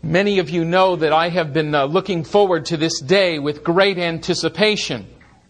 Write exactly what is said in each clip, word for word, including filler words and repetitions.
Many of you know that I have been uh, looking forward to this day with great anticipation.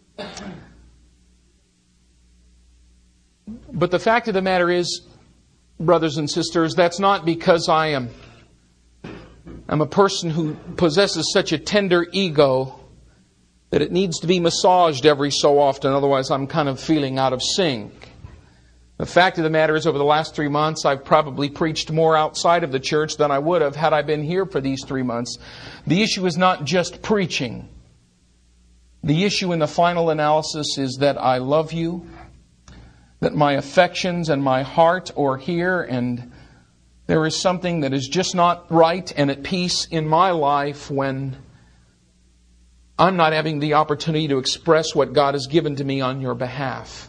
But the fact of the matter is, brothers and sisters, that's not because I am I'm a person who possesses such a tender ego that it needs to be massaged every so often, otherwise I'm kind of feeling out of sync. The fact of the matter is, over the last three months, I've probably preached more outside of the church than I would have had I been here for these three months. The issue is not just preaching. The issue in the final analysis is that I love you, that my affections and my heart are here, and there is something that is just not right and at peace in my life when I'm not having the opportunity to express what God has given to me on your behalf.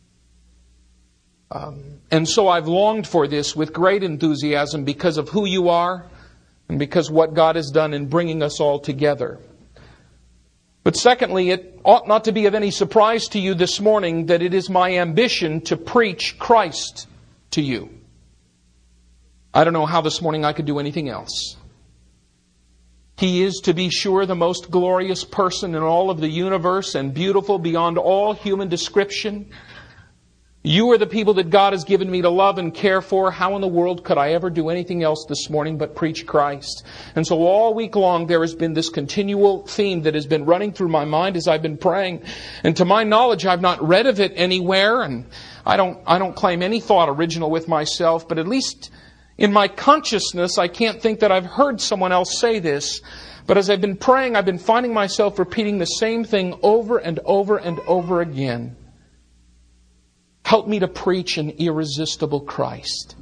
Um, and so I've longed for this with great enthusiasm because of who you are and because what God has done in bringing us all together. But secondly, it ought not to be of any surprise to you this morning that it is my ambition to preach Christ to you. I don't know how this morning I could do anything else. He is, to be sure, the most glorious person in all of the universe and beautiful beyond all human description. You are the people that God has given me to love and care for. How in the world could I ever do anything else this morning but preach Christ? And so all week long there has been this continual theme that has been running through my mind as I've been praying. And to my knowledge, I've not read of it anywhere, and I don't, I don't claim any thought original with myself, but at least in my consciousness, I can't think that I've heard someone else say this. But as I've been praying, I've been finding myself repeating the same thing over and over and over again. Help me to preach an irresistible Christ.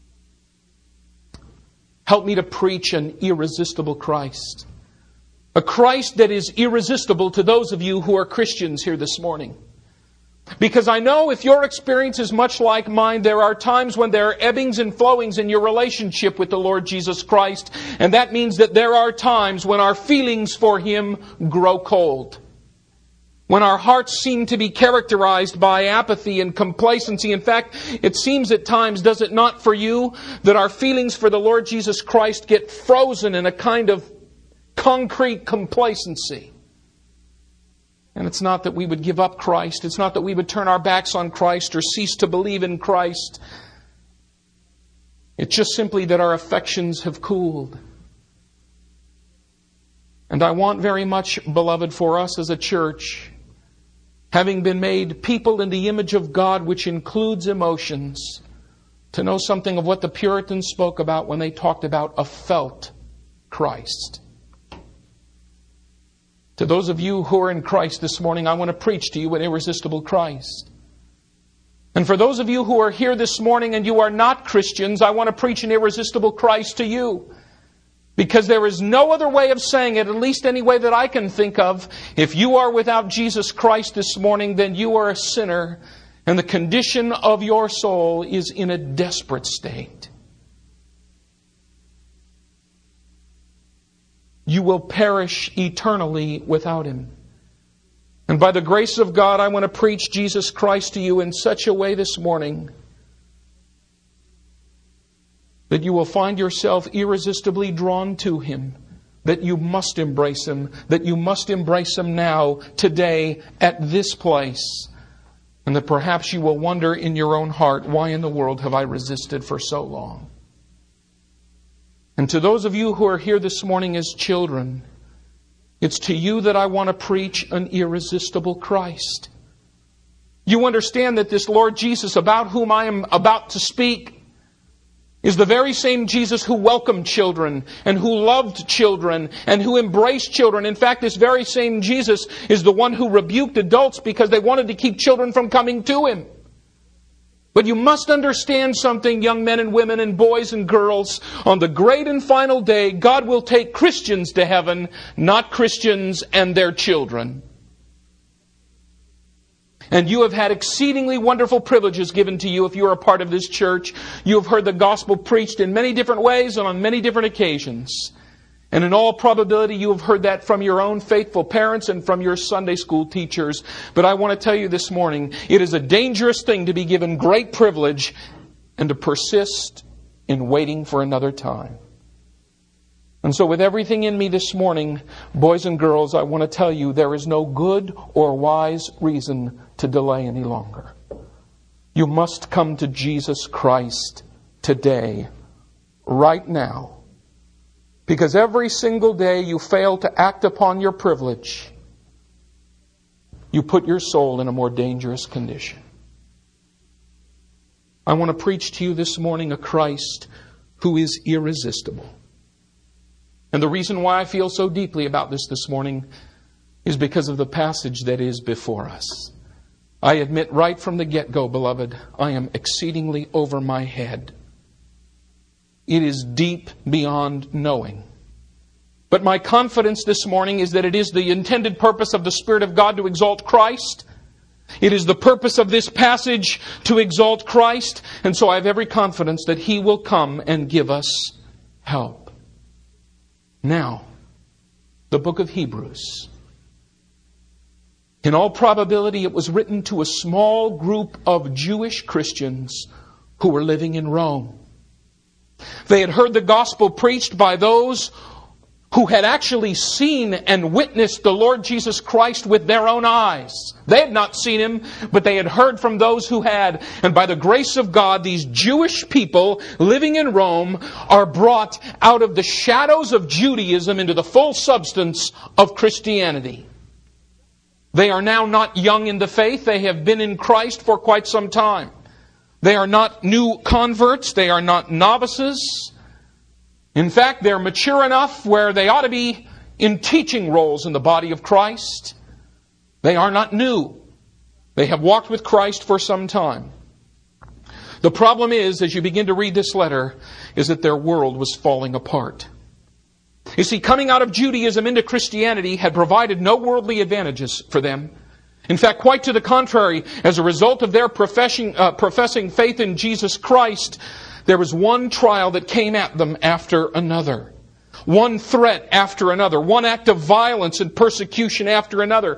Help me to preach an irresistible Christ. A Christ that is irresistible to those of you who are Christians here this morning. Because I know if your experience is much like mine, there are times when there are ebbings and flowings in your relationship with the Lord Jesus Christ. And that means that there are times when our feelings for Him grow cold. When our hearts seem to be characterized by apathy and complacency. In fact, it seems at times, does it not for you, that our feelings for the Lord Jesus Christ get frozen in a kind of concrete complacency. And it's not that we would give up Christ. It's not that we would turn our backs on Christ or cease to believe in Christ. It's just simply that our affections have cooled. And I want very much, beloved, for us as a church, having been made people in the image of God, which includes emotions, to know something of what the Puritans spoke about when they talked about a felt Christ. To those of you who are in Christ this morning, I want to preach to you an irresistible Christ. And for those of you who are here this morning and you are not Christians, I want to preach an irresistible Christ to you. Because there is no other way of saying it, at least any way that I can think of. If you are without Jesus Christ this morning, then you are a sinner, and the condition of your soul is in a desperate state. You will perish eternally without Him. And by the grace of God, I want to preach Jesus Christ to you in such a way this morning that you will find yourself irresistibly drawn to Him, that you must embrace Him, that you must embrace Him now, today, at this place, and that perhaps you will wonder in your own heart, why in the world have I resisted for so long? And to those of you who are here this morning as children, it's to you that I want to preach an irresistible Christ. You understand that this Lord Jesus, about whom I am about to speak, is the very same Jesus who welcomed children and who loved children and who embraced children. In fact, this very same Jesus is the one who rebuked adults because they wanted to keep children from coming to Him. But you must understand something, young men and women and boys and girls. On the great and final day, God will take Christians to heaven, not Christians and their children. And you have had exceedingly wonderful privileges given to you if you are a part of this church. You have heard the gospel preached in many different ways and on many different occasions. And in all probability, you have heard that from your own faithful parents and from your Sunday school teachers. But I want to tell you this morning, it is a dangerous thing to be given great privilege and to persist in waiting for another time. And so with everything in me this morning, boys and girls, I want to tell you there is no good or wise reason to delay any longer. You must come to Jesus Christ today, right now. Because every single day you fail to act upon your privilege, you put your soul in a more dangerous condition. I want to preach to you this morning a Christ who is irresistible. And the reason why I feel so deeply about this this morning is because of the passage that is before us. I admit right from the get-go, beloved, I am exceedingly over my head. It is deep beyond knowing. But my confidence this morning is that it is the intended purpose of the Spirit of God to exalt Christ. It is the purpose of this passage to exalt Christ. And so I have every confidence that He will come and give us help. Now, the book of Hebrews. In all probability, it was written to a small group of Jewish Christians who were living in Rome. They had heard the gospel preached by those who had actually seen and witnessed the Lord Jesus Christ with their own eyes. They had not seen Him, but they had heard from those who had. And by the grace of God, these Jewish people living in Rome are brought out of the shadows of Judaism into the full substance of Christianity. They are now not young in the faith. They have been in Christ for quite some time. They are not new converts. They are not novices. In fact, they're mature enough where they ought to be in teaching roles in the body of Christ. They are not new. They have walked with Christ for some time. The problem is, as you begin to read this letter, is that their world was falling apart. You see, coming out of Judaism into Christianity had provided no worldly advantages for them. In fact, quite to the contrary, as a result of their professing, uh, professing faith in Jesus Christ, there was one trial that came at them after another. One threat after another. One act of violence and persecution after another.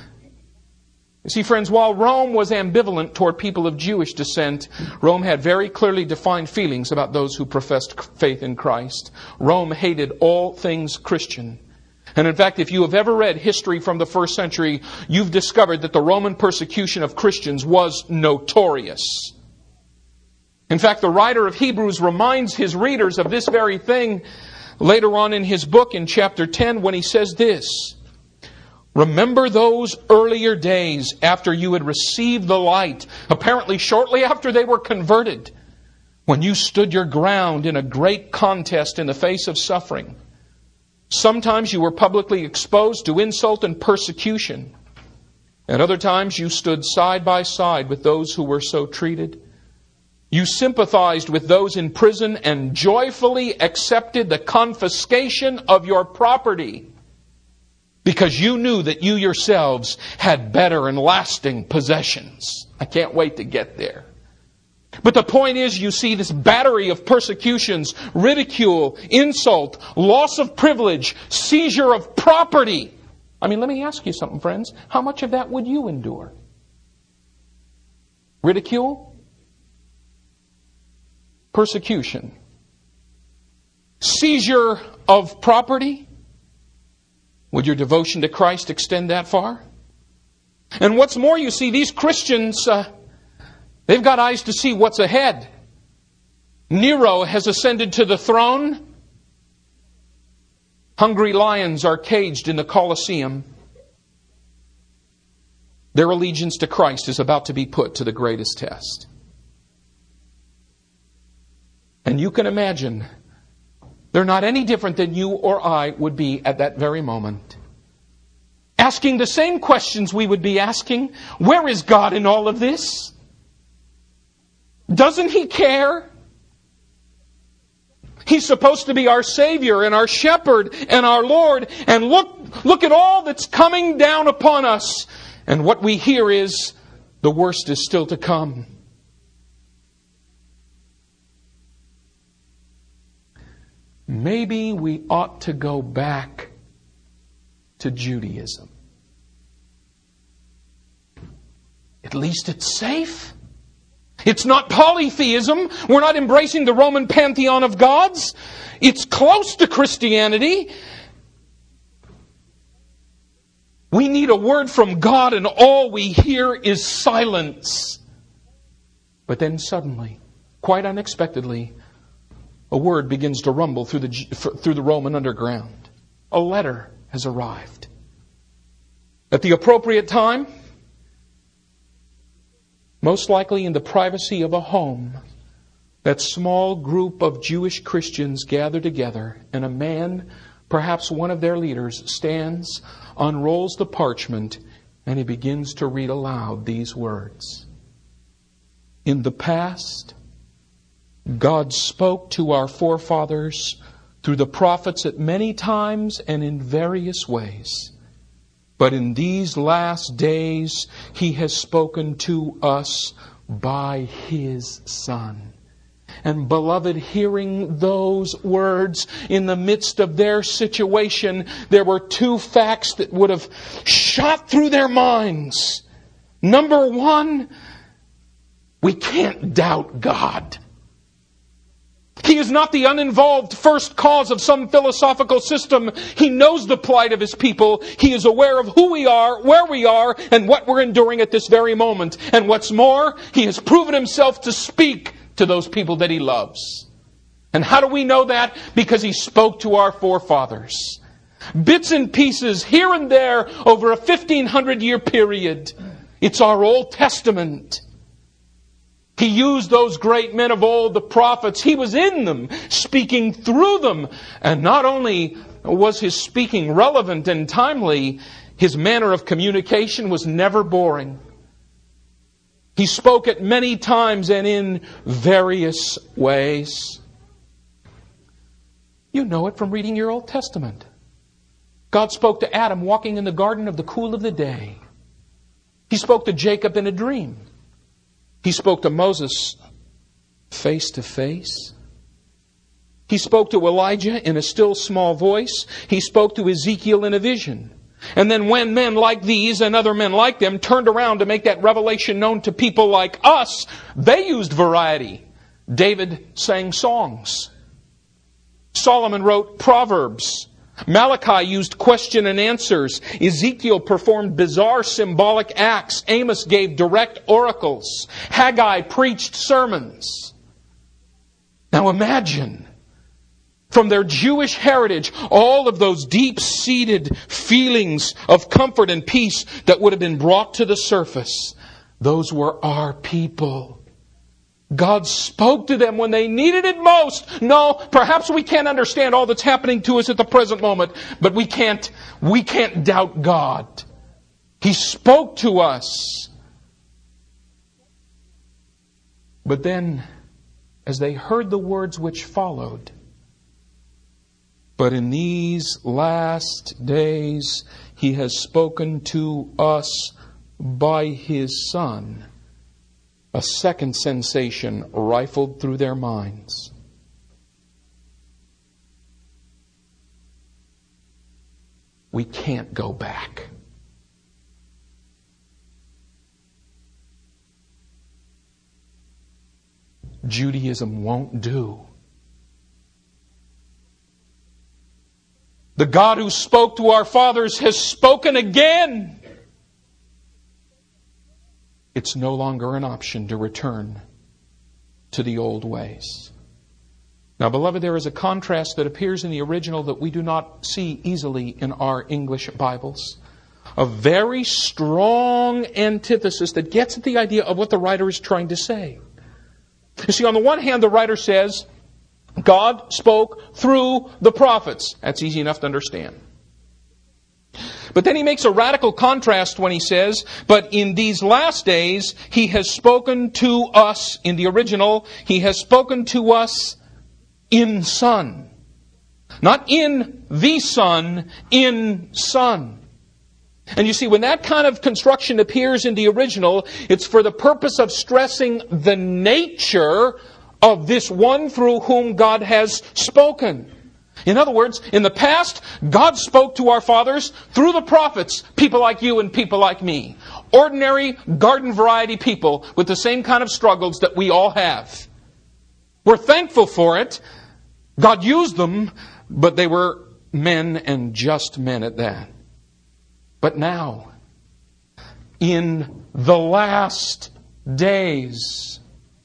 You see, friends, while Rome was ambivalent toward people of Jewish descent, Rome had very clearly defined feelings about those who professed faith in Christ. Rome hated all things Christian. And in fact, if you have ever read history from the first century, you've discovered that the Roman persecution of Christians was notorious. In fact, the writer of Hebrews reminds his readers of this very thing later on in his book in chapter ten when he says this. Remember those earlier days after you had received the light, apparently shortly after they were converted, when you stood your ground in a great contest in the face of suffering. Sometimes you were publicly exposed to insult and persecution. At other times you stood side by side with those who were so treated. You sympathized with those in prison and joyfully accepted the confiscation of your property because you knew that you yourselves had better and lasting possessions. I can't wait to get there. But the point is, you see this battery of persecutions, ridicule, insult, loss of privilege, seizure of property. I mean, let me ask you something, friends. How much of that would you endure? Ridicule? Persecution. Seizure of property? Would your devotion to Christ extend that far? And what's more, you see, these Christians, uh, they've got eyes to see what's ahead. Nero has ascended to the throne. Hungry lions are caged in the Colosseum. Their allegiance to Christ is about to be put to the greatest test. And you can imagine, they're not any different than you or I would be at that very moment. Asking the same questions we would be asking. Where is God in all of this? Doesn't He care? He's supposed to be our Savior and our Shepherd and our Lord. And look, look at all that's coming down upon us. And what we hear is, the worst is still to come. Maybe we ought to go back to Judaism. At least it's safe. It's not polytheism. We're not embracing the Roman pantheon of gods. It's close to Christianity. We need a word from God, and all we hear is silence. But then suddenly, quite unexpectedly, a word begins to rumble through the, through the Roman underground. A letter has arrived. At the appropriate time, most likely in the privacy of a home, that small group of Jewish Christians gather together, and a man, perhaps one of their leaders, stands, unrolls the parchment, and he begins to read aloud these words. In the past, God spoke to our forefathers through the prophets at many times and in various ways. But in these last days, He has spoken to us by His Son. And beloved, hearing those words in the midst of their situation, there were two facts that would have shot through their minds. Number one, we can't doubt God. He is not the uninvolved first cause of some philosophical system. He knows the plight of His people. He is aware of who we are, where we are, and what we're enduring at this very moment. And what's more, He has proven Himself to speak to those people that He loves. And how do we know that? Because He spoke to our forefathers. Bits and pieces here and there over a fifteen hundred year period. It's our Old Testament. He used those great men of old, the prophets. He was in them, speaking through them. And not only was His speaking relevant and timely, His manner of communication was never boring. He spoke at many times and in various ways. You know it from reading your Old Testament. God spoke to Adam walking in the garden of the cool of the day. He spoke to Jacob in a dream. He spoke to Moses face to face. He spoke to Elijah in a still small voice. He spoke to Ezekiel in a vision. And then when men like these and other men like them turned around to make that revelation known to people like us, they used variety. David sang songs. Solomon wrote Proverbs. Malachi used question and answers. Ezekiel performed bizarre symbolic acts. Amos gave direct oracles. Haggai preached sermons. Now imagine, from their Jewish heritage, all of those deep-seated feelings of comfort and peace that would have been brought to the surface. Those were our people. God spoke to them when they needed it most. No, perhaps we can't understand all that's happening to us at the present moment, but we can't, we can't doubt God. He spoke to us. But then, as they heard the words which followed, but in these last days He has spoken to us by His Son, a second sensation rifled through their minds. We can't go back. Judaism won't do. The God who spoke to our fathers has spoken again. It's no longer an option to return to the old ways. Now, beloved, there is a contrast that appears in the original that we do not see easily in our English Bibles. A very strong antithesis that gets at the idea of what the writer is trying to say. You see, on the one hand, the writer says, God spoke through the prophets. That's easy enough to understand. But then he makes a radical contrast when he says, but in these last days, He has spoken to us, in the original, He has spoken to us in Son. Not in the Son, in Son. And you see, when that kind of construction appears in the original, it's for the purpose of stressing the nature of this one through whom God has spoken. In other words, in the past, God spoke to our fathers through the prophets, people like you and people like me. ordinary garden variety people with the same kind of struggles that we all have. We're thankful for it. God used them, but they were men and just men at that. But now, in the last days,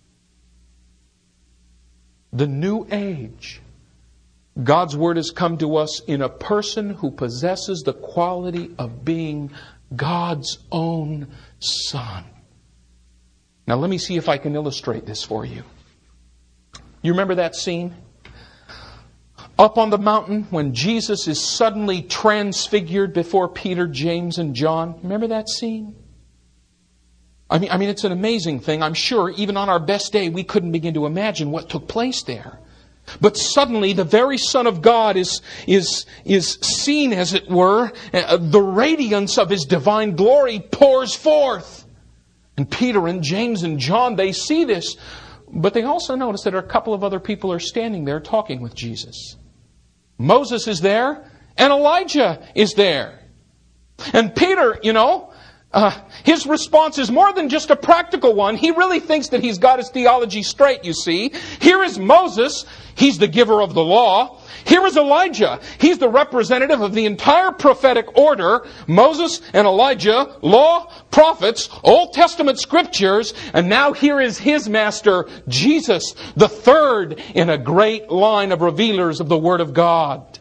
the new age, God's Word has come to us in a person who possesses the quality of being God's own Son. Now let me see if I can illustrate this for you. You remember that scene? Up on the mountain when Jesus is suddenly transfigured before Peter, James, and John. Remember that scene? I mean, I mean, it's an amazing thing. I'm sure even on our best day we couldn't begin to imagine what took place there. But suddenly the very Son of God is, is, is seen, as it were. The radiance of His divine glory pours forth. And Peter and James and John, they see this. But they also notice that a couple of other people are standing there talking with Jesus. Moses is there and Elijah is there. And Peter, you know, uh, his response is more than just a practical one. He really thinks that he's got his theology straight, you see. Here is Moses. He's the giver of the law. Here is Elijah. He's the representative of the entire prophetic order. Moses and Elijah, law, prophets, Old Testament scriptures. And now here is his master, Jesus, the third in a great line of revealers of the Word of God.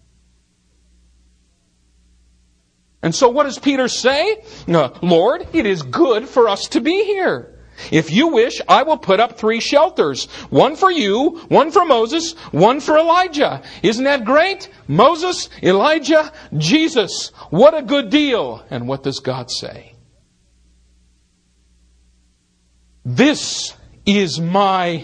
And so what does Peter say? Lord, it is good for us to be here. If you wish, I will put up three shelters. One for you, one for Moses, one for Elijah. Isn't that great? Moses, Elijah, Jesus. What a good deal. And what does God say? This is my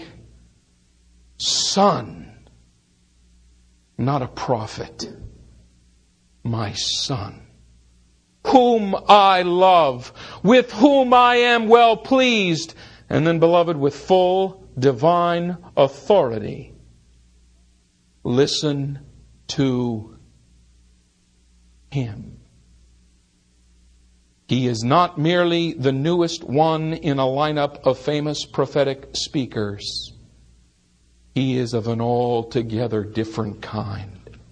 Son. Not a prophet. My Son. Whom I love, with whom I am well pleased. And then, beloved, with full divine authority, listen to Him. He is not merely the newest one in a lineup of famous prophetic speakers. He is of an altogether different kind.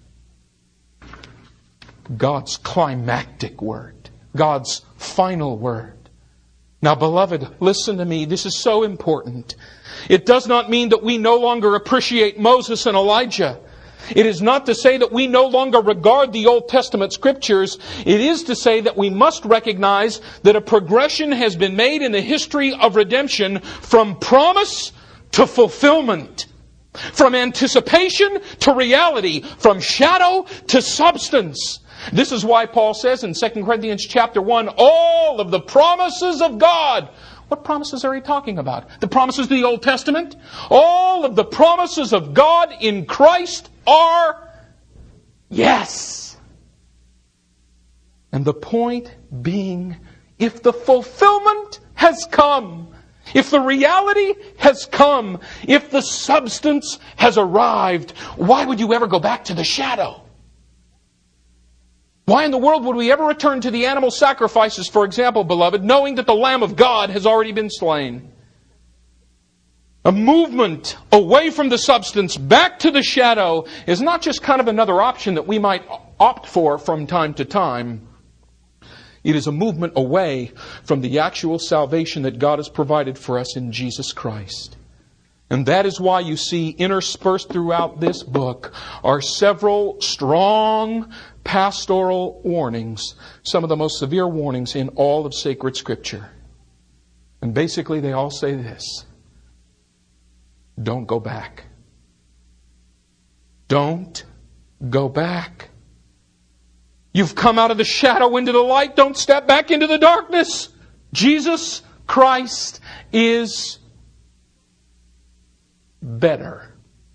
God's climactic word. God's final word. Now, beloved, listen to me. This is so important. It does not mean that we no longer appreciate Moses and Elijah. It is not to say that we no longer regard the Old Testament scriptures. It is to say that we must recognize that a progression has been made in the history of redemption from promise to fulfillment. From anticipation to reality. From shadow to substance. This is why Paul says in Second Corinthians chapter one, all of the promises of God. What promises are he talking about? The promises of the Old Testament? All of the promises of God in Christ are yes. And the point being, if the fulfillment has come, if the reality has come, if the substance has arrived, why would you ever go back to the shadow? Why in the world would we ever return to the animal sacrifices, for example, beloved, knowing that the Lamb of God has already been slain? A movement away from the substance, back to the shadow, is not just kind of another option that we might opt for from time to time. It is a movement away from the actual salvation that God has provided for us in Jesus Christ. And that is why you see interspersed throughout this book are several strong pastoral warnings, some of the most severe warnings in all of sacred Scripture. And basically they all say this: don't go back. Don't go back. You've come out of the shadow into the light. Don't step back into the darkness. Jesus Christ is better.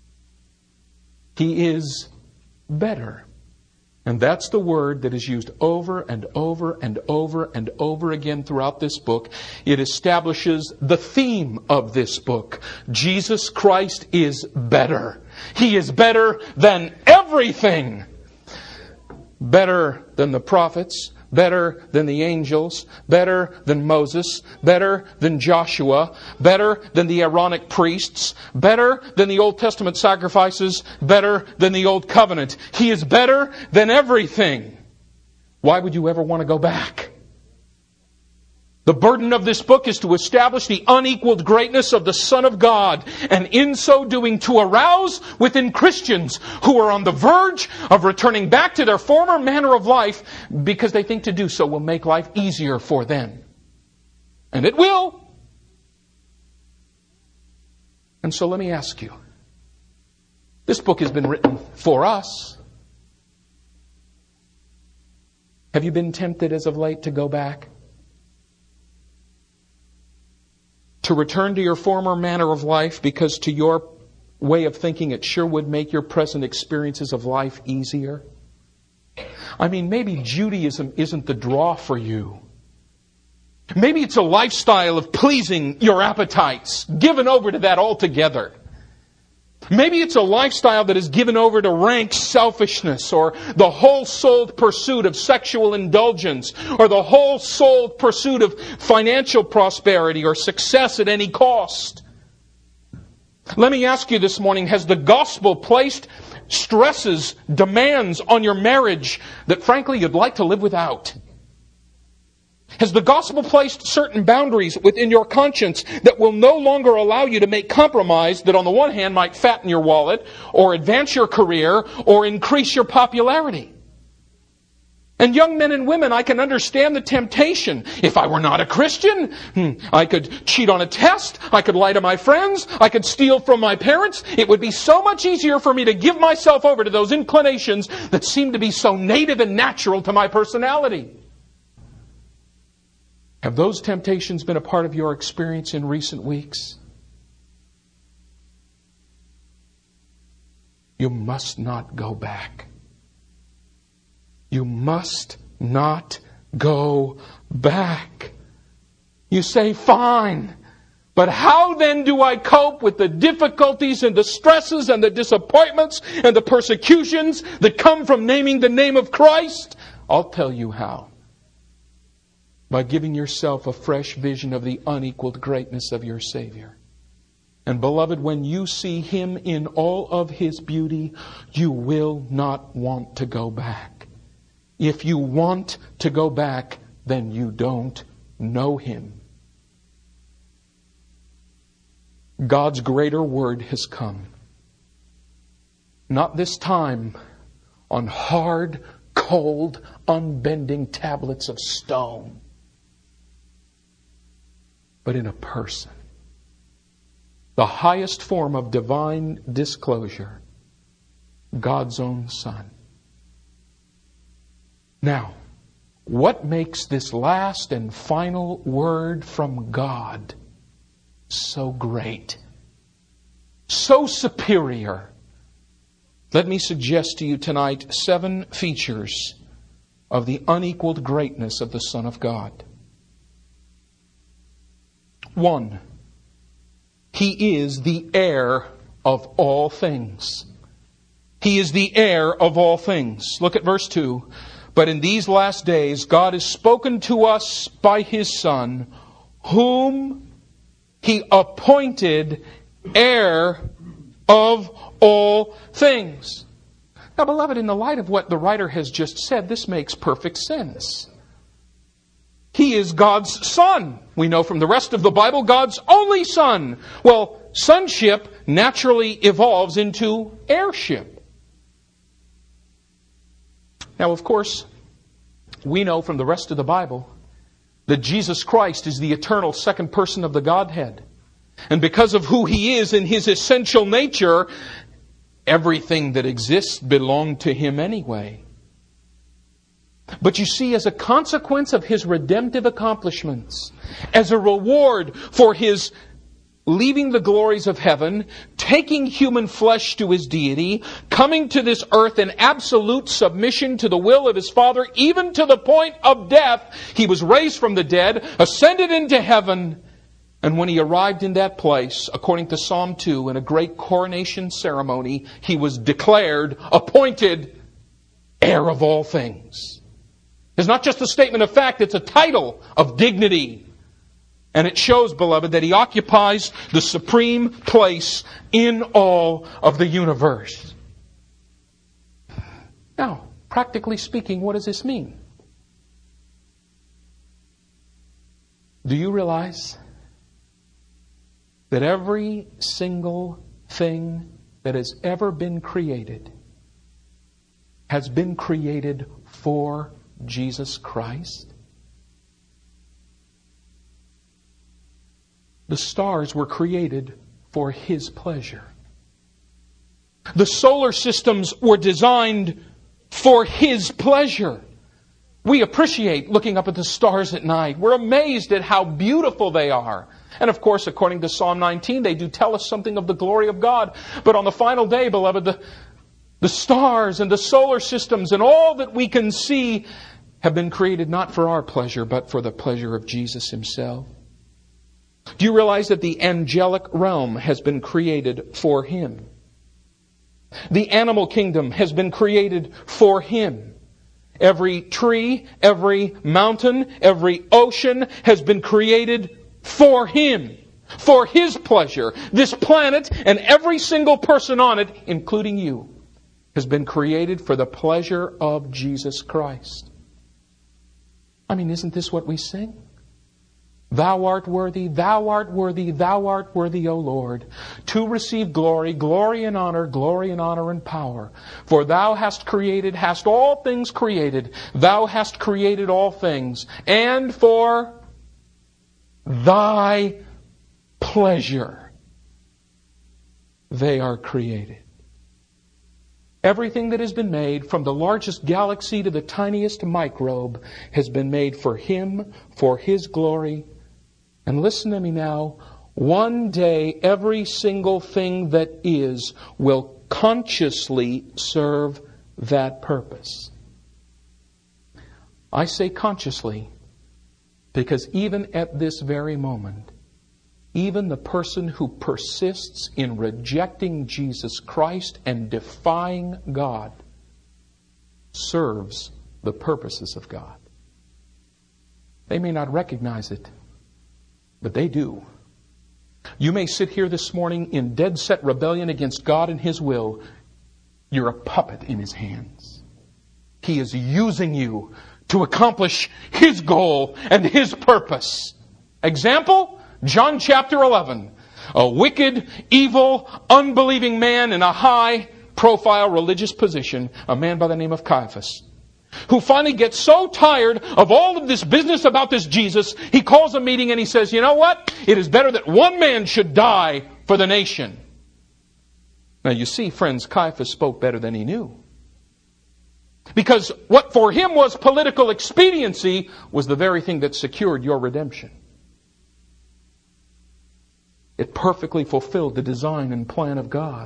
He is better. And that's the word that is used over and over and over and over again throughout this book. It establishes the theme of this book. Jesus Christ is better. He is better than everything. Better than the prophets, better than the angels, better than Moses, better than Joshua, better than the Aaronic priests, better than the Old Testament sacrifices, better than the Old Covenant. He is better than everything. Why would you ever want to go back? The burden of this book is to establish the unequaled greatness of the Son of God, and in so doing to arouse within Christians who are on the verge of returning back to their former manner of life because they think to do so will make life easier for them. And it will. And so let me ask you, this book has been written for us. Have you been tempted as of late to go back? To return to your former manner of life because to your way of thinking it sure would make your present experiences of life easier? I mean, maybe Judaism isn't the draw for you. Maybe it's a lifestyle of pleasing your appetites, given over to that altogether. Maybe it's a lifestyle that is given over to rank selfishness, or the whole-souled pursuit of sexual indulgence, or the whole-souled pursuit of financial prosperity or success at any cost. Let me ask you this morning, has the gospel placed stresses, demands on your marriage that frankly you'd like to live without? Has the gospel placed certain boundaries within your conscience that will no longer allow you to make compromise that on the one hand might fatten your wallet, or advance your career, or increase your popularity? And young men and women, I can understand the temptation. If I were not a Christian, hmm, I could cheat on a test, I could lie to my friends, I could steal from my parents. It would be so much easier for me to give myself over to those inclinations that seem to be so native and natural to my personality. Have those temptations been a part of your experience in recent weeks? You must not go back. You must not go back. You say, fine, but how then do I cope with the difficulties and the stresses and the disappointments and the persecutions that come from naming the name of Christ? I'll tell you how. By giving yourself a fresh vision of the unequaled greatness of your Savior. And beloved, when you see Him in all of His beauty, you will not want to go back. If you want to go back, then you don't know Him. God's greater word has come. Not this time on hard, cold, unbending tablets of stone, but in a person. The highest form of divine disclosure, God's own Son. Now, what makes this last and final word from God so great, so superior? Let me suggest to you tonight seven features of the unequaled greatness of the Son of God. One, He is the heir of all things. He is the heir of all things. Look at verse two. But in these last days, God has spoken to us by His Son, whom He appointed heir of all things. Now, beloved, in the light of what the writer has just said, this makes perfect sense. He is God's Son. We know from the rest of the Bible, God's only Son. Well, sonship naturally evolves into heirship. Now, of course, we know from the rest of the Bible that Jesus Christ is the eternal second person of the Godhead. And because of who He is in His essential nature, everything that exists belonged to Him anyway. But you see, as a consequence of His redemptive accomplishments, as a reward for His leaving the glories of heaven, taking human flesh to His deity, coming to this earth in absolute submission to the will of His Father, even to the point of death, He was raised from the dead, ascended into heaven, and when He arrived in that place, according to Psalm two, in a great coronation ceremony, He was declared, appointed, heir of all things. It's not just a statement of fact, it's a title of dignity. And it shows, beloved, that He occupies the supreme place in all of the universe. Now, practically speaking, what does this mean? Do you realize that every single thing that has ever been created has been created for Jesus Christ? The stars were created for His pleasure. The solar systems were designed for His pleasure. We appreciate looking up at the stars at night. We're amazed at how beautiful they are. And of course, according to Psalm nineteen, they do tell us something of the glory of God. But on the final day, beloved, the, the stars and the solar systems and all that we can see have been created not for our pleasure, but for the pleasure of Jesus Himself. Do you realize that the angelic realm has been created for Him? The animal kingdom has been created for Him. Every tree, every mountain, every ocean has been created for Him, for His pleasure. This planet and every single person on it, including you, has been created for the pleasure of Jesus Christ. I mean, isn't this what we sing? Thou art worthy, thou art worthy, thou art worthy, O Lord, to receive glory, glory and honor, glory and honor and power. For Thou hast created, hast all things created. Thou hast created all things. And for Thy pleasure they are created. Everything that has been made, from the largest galaxy to the tiniest microbe, has been made for Him, for His glory. And listen to me now, one day every single thing that is will consciously serve that purpose. I say consciously because even at this very moment, even the person who persists in rejecting Jesus Christ and defying God serves the purposes of God. They may not recognize it, but they do. You may sit here this morning in dead set rebellion against God and His will. You're a puppet in His hands. He is using you to accomplish His goal and His purpose. Example, John chapter eleven. A wicked, evil, unbelieving man in a high-profile religious position, a man by the name of Caiaphas, who finally gets so tired of all of this business about this Jesus, he calls a meeting and he says, you know what? It is better that one man should die for the nation. Now you see, friends, Caiaphas spoke better than he knew. Because what for him was political expediency was the very thing that secured your redemption. It perfectly fulfilled the design and plan of God.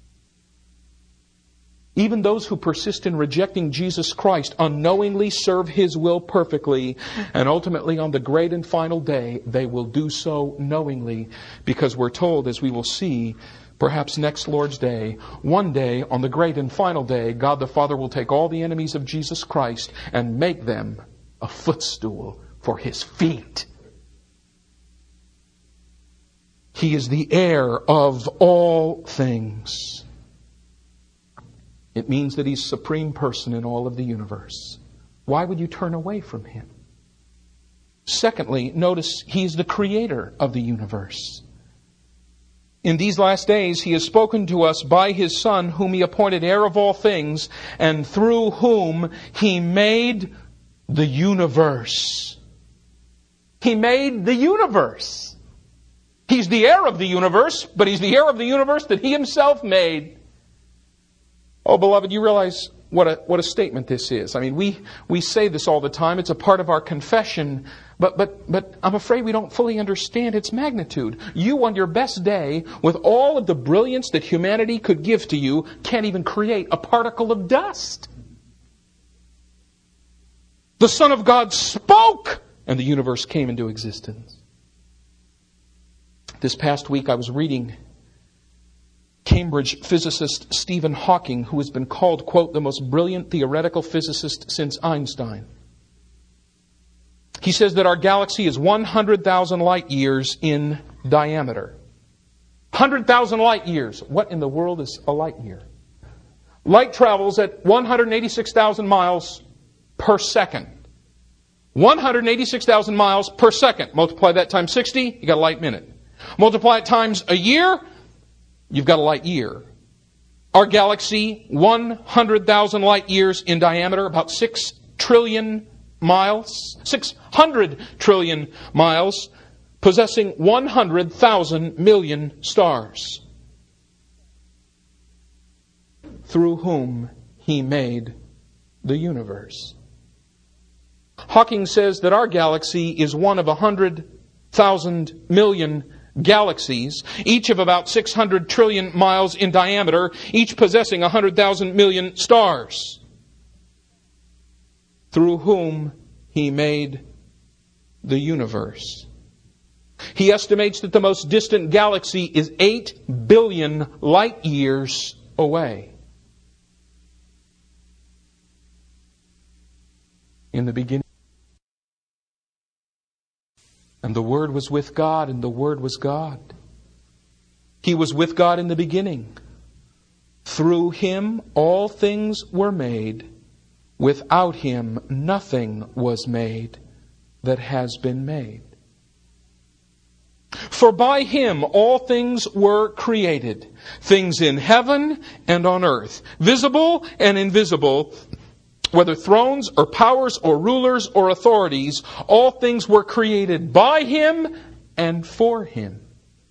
Even those who persist in rejecting Jesus Christ unknowingly serve His will perfectly. And ultimately on the great and final day, they will do so knowingly. Because we're told, as we will see, perhaps next Lord's Day, one day, on the great and final day, God the Father will take all the enemies of Jesus Christ and make them a footstool for His feet. He is the heir of all things. It means that He's supreme person in all of the universe. Why would you turn away from Him? Secondly, notice He's the creator of the universe. In these last days, He has spoken to us by His Son, whom He appointed heir of all things, and through whom He made the universe. He made the universe. He's the heir of the universe, but He's the heir of the universe that He Himself made. Oh, beloved, you realize what a what a statement this is. I mean, we, we say this all the time. It's a part of our confession. But, but, but I'm afraid we don't fully understand its magnitude. You, on your best day, with all of the brilliance that humanity could give to you, can't even create a particle of dust. The Son of God spoke, and the universe came into existence. This past week I was reading Cambridge physicist Stephen Hawking, who has been called, quote, the most brilliant theoretical physicist since Einstein. He says that our galaxy is one hundred thousand light years in diameter. one hundred thousand light years. What in the world is a light year? Light travels at one hundred eighty-six thousand miles per second. one hundred eighty-six thousand miles per second. Multiply that times sixty, you got a light minute. Multiply it times a year, you've got a light year. Our galaxy, one hundred thousand light years in diameter, about six trillion miles, six hundred trillion miles, possessing one hundred thousand million stars, through whom He made the universe. Hawking says that our galaxy is one of a hundred thousand million galaxies, each of about six hundred trillion miles in diameter, each possessing a hundred thousand million stars, through whom He made the universe. He estimates that the most distant galaxy is eight billion light years away. In the beginning, and the Word was with God, and the Word was God. He was with God in the beginning. Through Him all things were made. Without Him nothing was made that has been made. For by Him all things were created, things in heaven and on earth, visible and invisible, whether thrones or powers or rulers or authorities, all things were created by Him and for Him.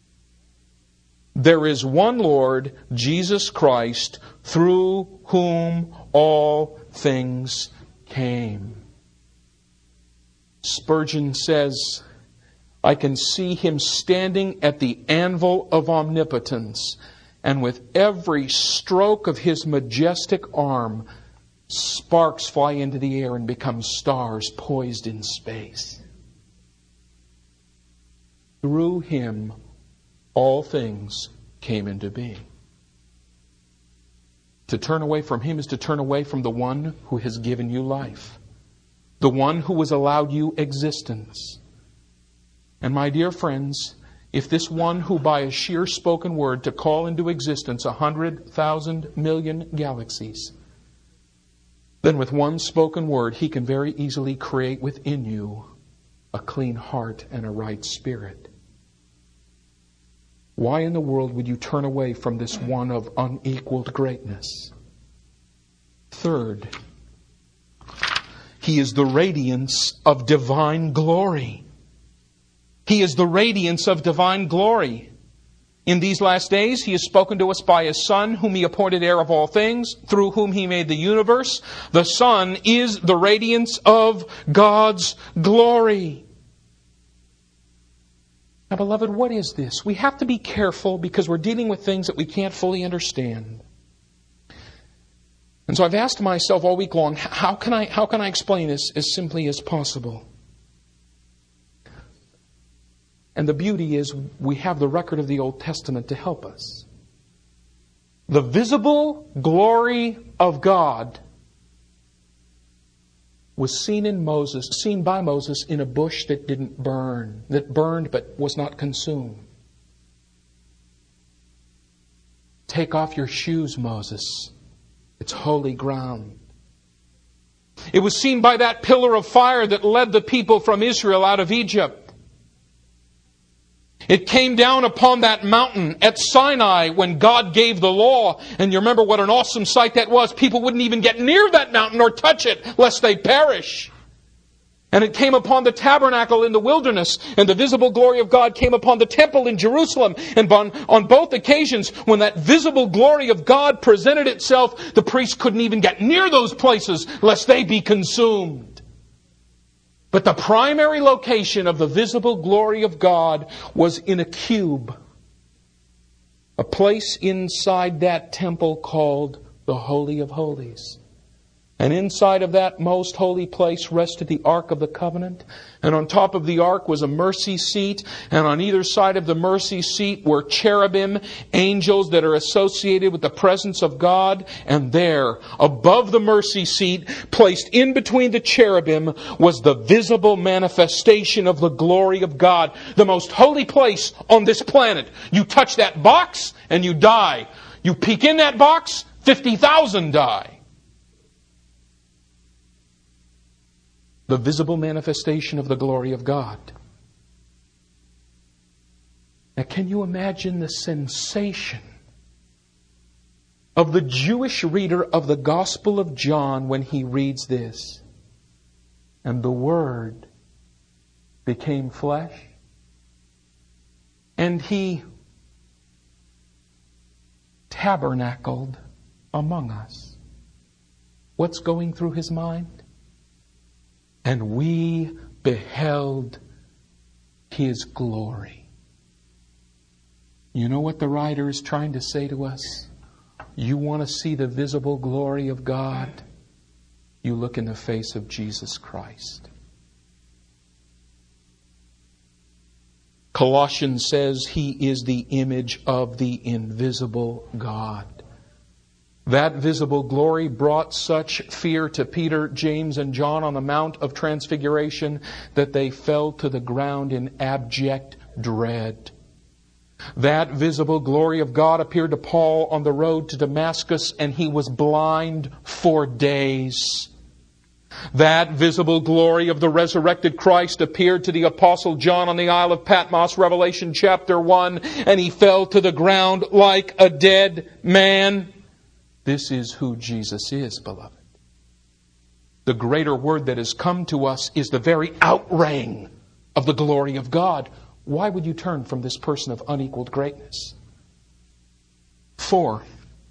There is one Lord, Jesus Christ, through whom all things came. Spurgeon says, I can see Him standing at the anvil of omnipotence, and with every stroke of His majestic arm, sparks fly into the air and become stars poised in space. Through Him, all things came into being. To turn away from Him is to turn away from the one who has given you life, the one who has allowed you existence. And my dear friends, if this one who by a sheer spoken word to call into existence a hundred thousand million galaxies, then with one spoken word He can very easily create within you a clean heart and a right spirit. Why in the world would you turn away from this one of unequaled greatness? Third, He is the radiance of divine glory. He is the radiance of divine glory. In these last days, He has spoken to us by His Son, whom He appointed heir of all things, through whom He made the universe. The Son is the radiance of God's glory. Now, beloved, what is this? We have to be careful because we're dealing with things that we can't fully understand. And so I've asked myself all week long, how can I, how can I explain this as simply as possible? And the beauty is we have the record of the Old Testament to help us. The visible glory of God was seen in Moses, seen by Moses in a bush that didn't burn, that burned but was not consumed. Take off your shoes, Moses. It's holy ground. It was seen by that pillar of fire that led the people from Israel out of Egypt. It came down upon that mountain at Sinai when God gave the law. And you remember what an awesome sight that was. People wouldn't even get near that mountain or touch it lest they perish. And it came upon the tabernacle in the wilderness. And the visible glory of God came upon the temple in Jerusalem. And on, on both occasions, when that visible glory of God presented itself, the priests couldn't even get near those places lest they be consumed. But the primary location of the visible glory of God was in a cube. A place inside that temple called the Holy of Holies. And inside of that most holy place rested the Ark of the Covenant. And on top of the Ark was a mercy seat. And on either side of the mercy seat were cherubim, angels that are associated with the presence of God. And there, above the mercy seat, placed in between the cherubim, was the visible manifestation of the glory of God. The most holy place on this planet. You touch that box and you die. You peek in that box, fifty thousand die. The visible manifestation of the glory of God. Now, can you imagine the sensation of the Jewish reader of the Gospel of John when he reads this? And the Word became flesh, and He tabernacled among us. What's going through his mind? And we beheld His glory. You know what the writer is trying to say to us? You want to see the visible glory of God? You look in the face of Jesus Christ. Colossians says He is the image of the invisible God. That visible glory brought such fear to Peter, James, and John on the Mount of Transfiguration that they fell to the ground in abject dread. That visible glory of God appeared to Paul on the road to Damascus, and he was blind for days. That visible glory of the resurrected Christ appeared to the Apostle John on the Isle of Patmos, Revelation chapter one, and he fell to the ground like a dead man. This is who Jesus is, beloved. The greater word that has come to us is the very outraying of the glory of God. Why would you turn from this person of unequaled greatness? Four,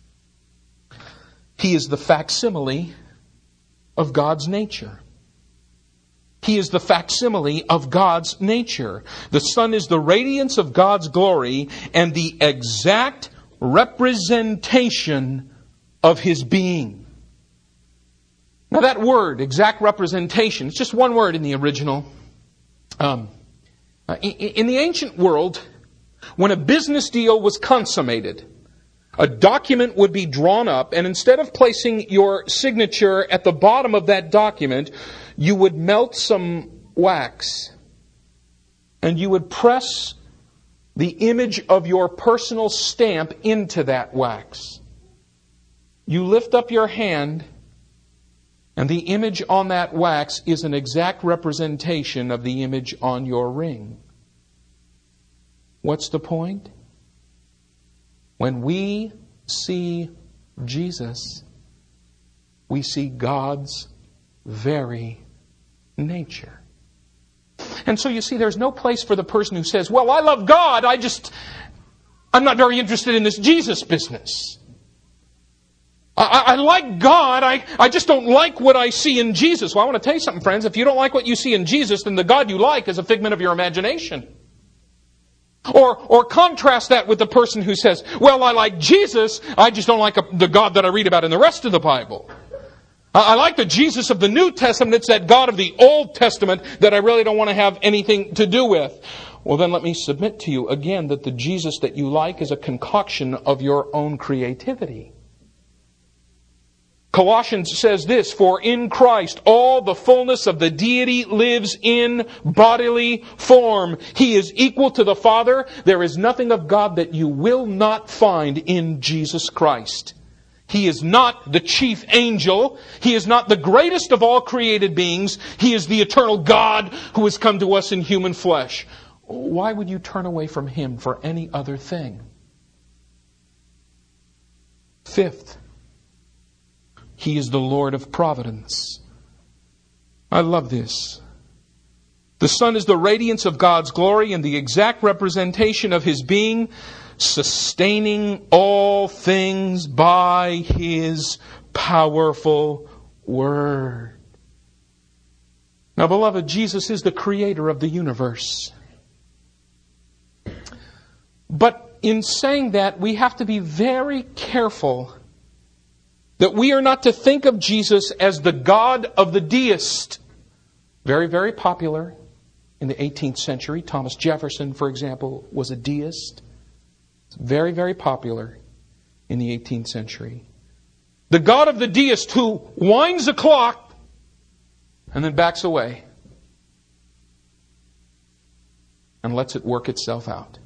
He is the facsimile of God's nature. He is the facsimile of God's nature. The Son is the radiance of God's glory and the exact representation of His being. Now that word, exact representation, it's just one word in the original. Um, in the ancient world, when a business deal was consummated, a document would be drawn up, and instead of placing your signature at the bottom of that document, you would melt some wax, and you would press the image of your personal stamp into that wax. You lift up your hand, and the image on that wax is an exact representation of the image on your ring. What's the point? When we see Jesus, we see God's very nature. And so you see, there's no place for the person who says, well, I love God, I just, I'm not very interested in this Jesus business. I, I like God, I, I just don't like what I see in Jesus. Well, I want to tell you something, friends. If you don't like what you see in Jesus, then the God you like is a figment of your imagination. Or, or contrast that with the person who says, well, I like Jesus, I just don't like a, the God that I read about in the rest of the Bible. I, I like the Jesus of the New Testament, it's that God of the Old Testament that I really don't want to have anything to do with. Well, then let me submit to you again that the Jesus that you like is a concoction of your own creativity. Colossians says this, for in Christ all the fullness of the deity lives in bodily form. He is equal to the Father. There is nothing of God that you will not find in Jesus Christ. He is not the chief angel. He is not the greatest of all created beings. He is the eternal God who has come to us in human flesh. Why would you turn away from Him for any other thing? Fifth, He is the Lord of providence. I love this. The Son is the radiance of God's glory and the exact representation of His being, sustaining all things by His powerful Word. Now, beloved, Jesus is the creator of the universe. But in saying that, we have to be very careful That we are not to think of Jesus as the God of the deist. Very, very popular in the eighteenth century. Thomas Jefferson, for example, was a deist. It's very, very popular in the eighteenth century. The God of the deist who winds the clock and then backs away and lets it work itself out.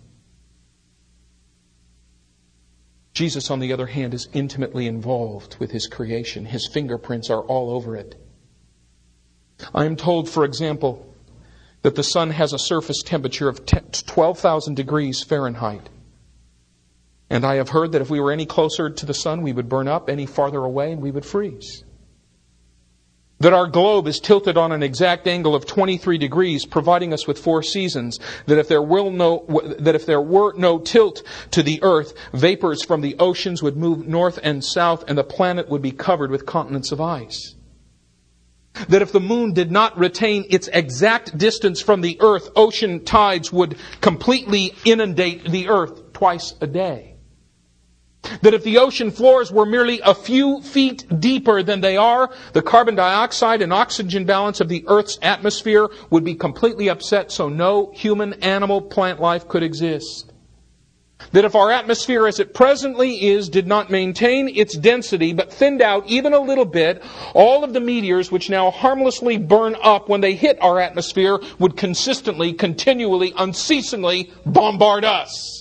Jesus, on the other hand, is intimately involved with His creation. His fingerprints are all over it. I am told, for example, that the sun has a surface temperature of twelve thousand degrees Fahrenheit. And I have heard that if we were any closer to the sun, we would burn up, any farther away, and we would freeze. That our globe is tilted on an exact angle of twenty-three degrees, providing us with four seasons. That if there will no, that if there were no tilt to the earth, vapors from the oceans would move north and south, and the planet would be covered with continents of ice. That if the moon did not retain its exact distance from the earth, ocean tides would completely inundate the earth twice a day. That if the ocean floors were merely a few feet deeper than they are, the carbon dioxide and oxygen balance of the Earth's atmosphere would be completely upset, so no human, animal, plant life could exist. That if our atmosphere as it presently is did not maintain its density but thinned out even a little bit, all of the meteors which now harmlessly burn up when they hit our atmosphere would consistently, continually, unceasingly bombard us.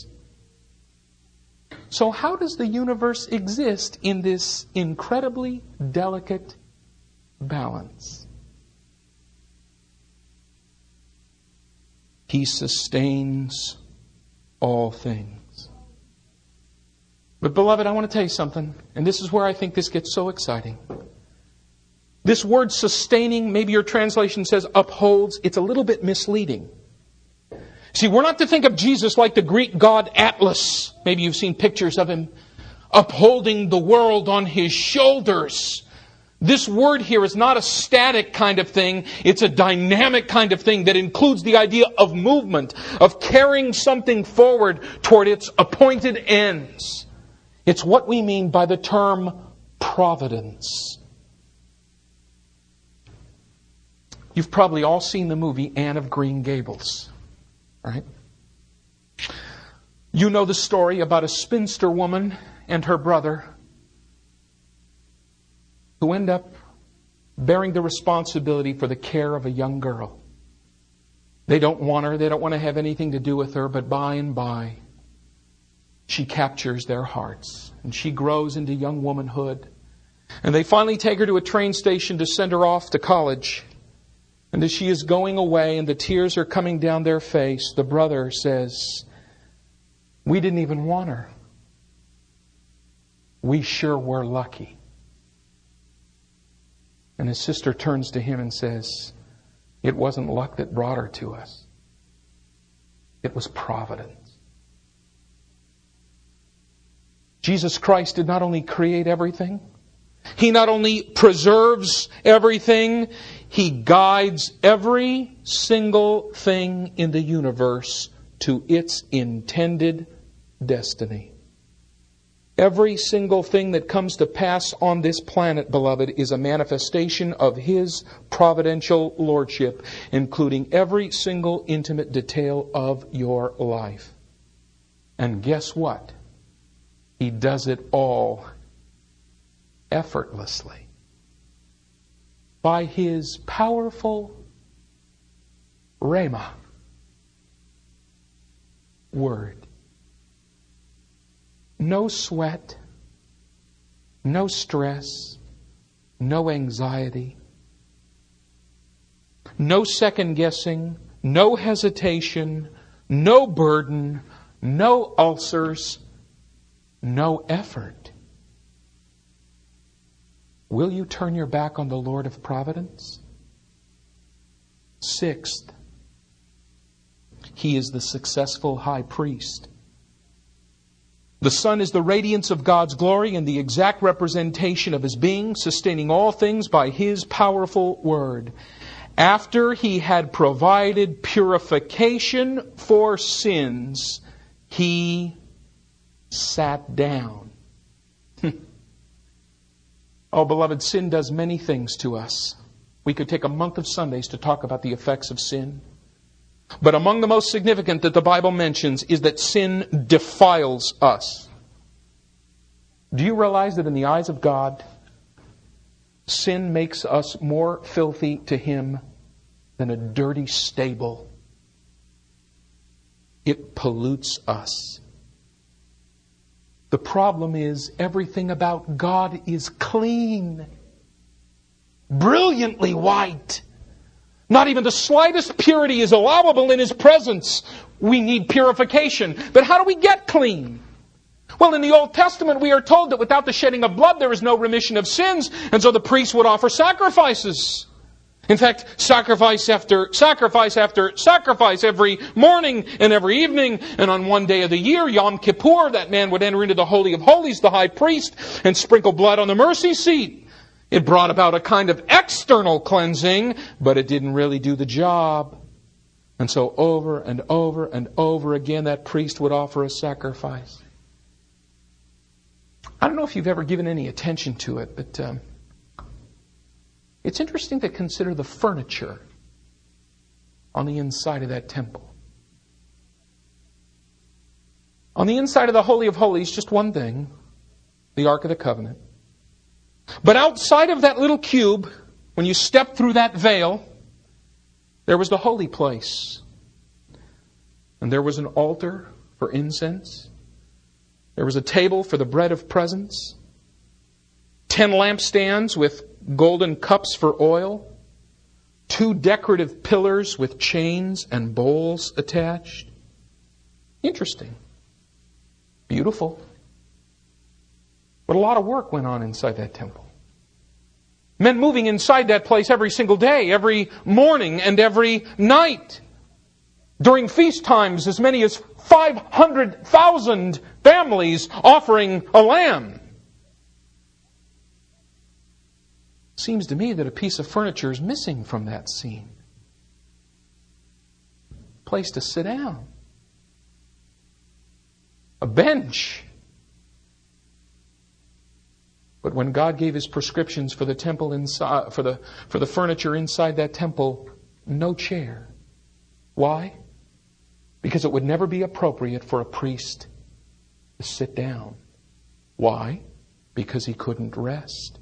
So how does the universe exist in this incredibly delicate balance? He sustains all things. But beloved, I want to tell you something, and this is where I think this gets so exciting. This word sustaining, maybe your translation says upholds, it's a little bit misleading. See, we're not to think of Jesus like the Greek god Atlas. Maybe you've seen pictures of him upholding the world on his shoulders. This word here is not a static kind of thing. It's a dynamic kind of thing that includes the idea of movement, of carrying something forward toward its appointed ends. It's what we mean by the term providence. You've probably all seen the movie Anne of Green Gables. Right? You know the story about a spinster woman and her brother who end up bearing the responsibility for the care of a young girl. They don't want her, they don't want to have anything to do with her, but by and by she captures their hearts and she grows into young womanhood. And they finally take her to a train station to send her off to college. And as she is going away and the tears are coming down their face, the brother says, "We didn't even want her. We sure were lucky." And his sister turns to him and says, "It wasn't luck that brought her to us. It was providence." Jesus Christ did not only create everything, He not only preserves everything, He guides every single thing in the universe to its intended destiny. Every single thing that comes to pass on this planet, beloved, is a manifestation of His providential lordship, including every single intimate detail of your life. And guess what? He does it all effortlessly. By His powerful Rhema word. No sweat, no stress, no anxiety, no second guessing, no hesitation, no burden, no ulcers, no effort. Will you turn your back on the Lord of Providence? Sixth, He is the successful high priest. The Son is the radiance of God's glory and the exact representation of His being, sustaining all things by His powerful word. After He had provided purification for sins, He sat down. Oh, beloved, sin does many things to us. We could take a month of Sundays to talk about the effects of sin. But among the most significant that the Bible mentions is that sin defiles us. Do you realize that in the eyes of God, sin makes us more filthy to Him than a dirty stable? It pollutes us. The problem is everything about God is clean, brilliantly white. Not even the slightest purity is allowable in His presence. We need purification. But how do we get clean? Well, in the Old Testament we are told that without the shedding of blood there is no remission of sins, and so the priest would offer sacrifices. In fact, sacrifice after sacrifice after sacrifice every morning and every evening. And on one day of the year, Yom Kippur, that man would enter into the Holy of Holies, the high priest, and sprinkle blood on the mercy seat. It brought about a kind of external cleansing, but it didn't really do the job. And so over and over and over again, that priest would offer a sacrifice. I don't know if you've ever given any attention to it, but um, it's interesting to consider the furniture on the inside of that temple. On the inside of the Holy of Holies, just one thing, the Ark of the Covenant. But outside of that little cube, when you stepped through that veil, there was the holy place. And there was an altar for incense. There was a table for the bread of presence. Ten lampstands with golden cups for oil. Two decorative pillars with chains and bowls attached. Interesting. Beautiful. But a lot of work went on inside that temple. Men moving inside that place every single day, every morning and every night. During feast times, as many as five hundred thousand families offering a lamb. Seems to me that a piece of furniture is missing from that scene. Place to sit down. A bench. But when God gave His prescriptions for the temple inside, for the for the furniture inside that temple, no chair. Why? Because it would never be appropriate for a priest to sit down. Why? Because he couldn't rest.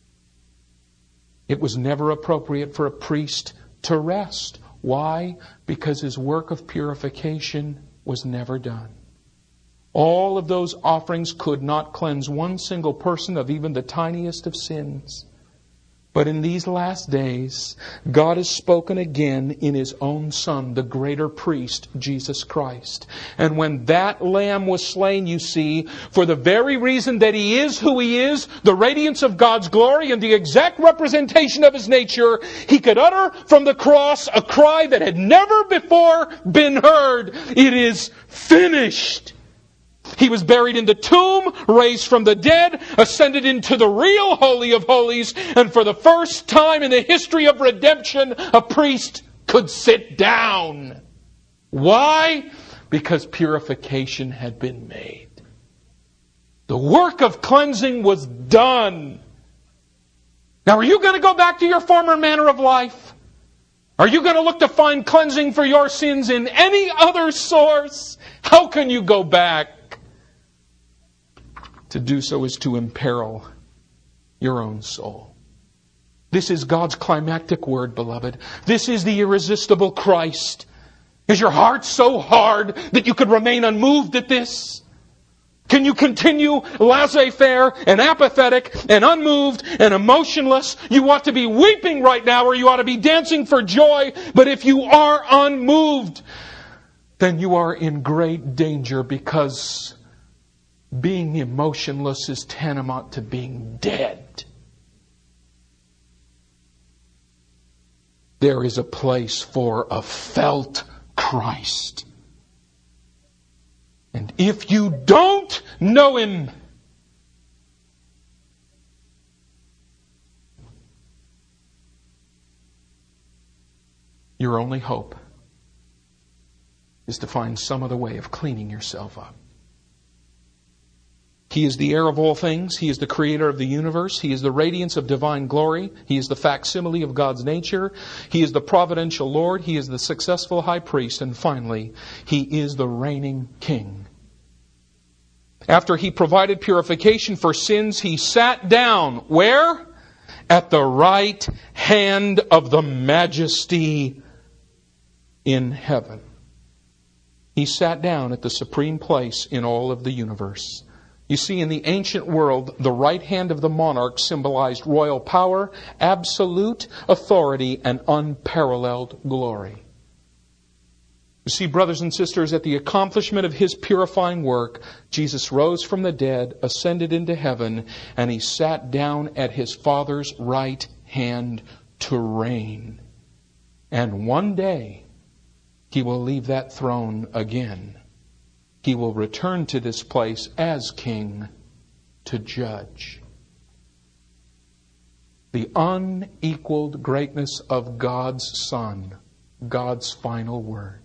It was never appropriate for a priest to rest. Why? Because his work of purification was never done. All of those offerings could not cleanse one single person of even the tiniest of sins. But in these last days, God has spoken again in His own Son, the greater priest, Jesus Christ. And when that lamb was slain, you see, for the very reason that He is who He is, the radiance of God's glory and the exact representation of His nature, He could utter from the cross a cry that had never before been heard. It is finished. He was buried in the tomb, raised from the dead, ascended into the real Holy of Holies, and for the first time in the history of redemption, a priest could sit down. Why? Because purification had been made. The work of cleansing was done. Now, are you going to go back to your former manner of life? Are you going to look to find cleansing for your sins in any other source? How can you go back? To do so is to imperil your own soul. This is God's climactic word, beloved. This is the irresistible Christ. Is your heart so hard that you could remain unmoved at this? Can you continue laissez-faire and apathetic and unmoved and emotionless? You ought to be weeping right now, or you ought to be dancing for joy. But if you are unmoved, then you are in great danger, because being emotionless is tantamount to being dead. There is a place for a felt Christ. And if you don't know Him, your only hope is to find some other way of cleaning yourself up. He is the heir of all things. He is the creator of the universe. He is the radiance of divine glory. He is the facsimile of God's nature. He is the providential Lord. He is the successful high priest. And finally, He is the reigning King. After He provided purification for sins, He sat down. Where? At the right hand of the Majesty in heaven. He sat down at the supreme place in all of the universe. You see, in the ancient world, the right hand of the monarch symbolized royal power, absolute authority, and unparalleled glory. You see, brothers and sisters, at the accomplishment of His purifying work, Jesus rose from the dead, ascended into heaven, and He sat down at His Father's right hand to reign. And one day, He will leave that throne again. He will return to this place as King to judge. The unequaled greatness of God's Son, God's final word.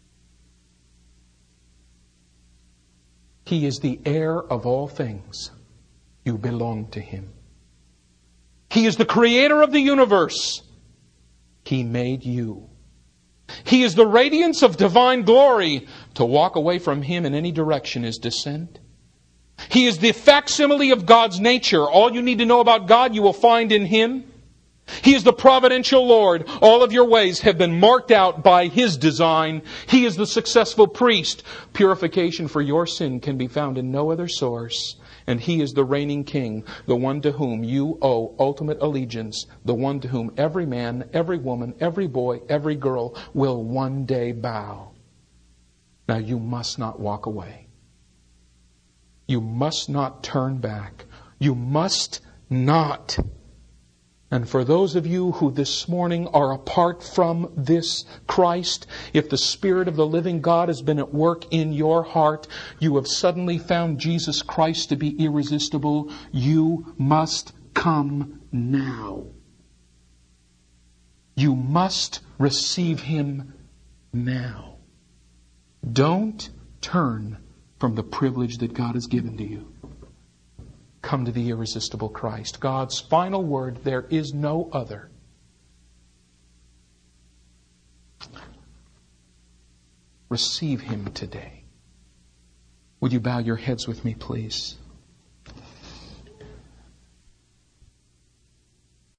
He is the heir of all things. You belong to Him. He is the creator of the universe. He made you. He is the radiance of divine glory. To walk away from Him in any direction is descent. He is the facsimile of God's nature. All you need to know about God you will find in Him. He is the providential Lord. All of your ways have been marked out by His design. He is the successful priest. Purification for your sin can be found in no other source. And He is the reigning King, the one to whom you owe ultimate allegiance, the one to whom every man, every woman, every boy, every girl will one day bow. Now you must not walk away. You must not turn back. You must not. And for those of you who this morning are apart from this Christ, if the Spirit of the living God has been at work in your heart, you have suddenly found Jesus Christ to be irresistible, you must come now. You must receive Him now. Don't turn from the privilege that God has given to you. Come to the irresistible Christ. God's final word, there is no other. Receive Him today. Would you bow your heads with me, please?